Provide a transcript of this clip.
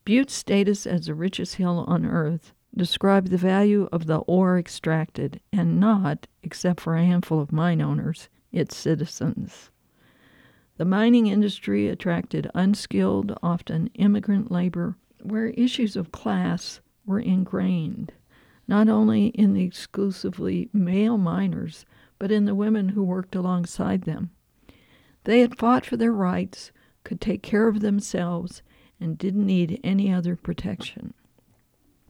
Butte's status as the richest hill on Earth described the value of the ore extracted and not, except for a handful of mine owners, its citizens. The mining industry attracted unskilled, often immigrant labor, where issues of class were ingrained, not only in the exclusively male miners, but in the women who worked alongside them. They had fought for their rights, could take care of themselves, and didn't need any other protection.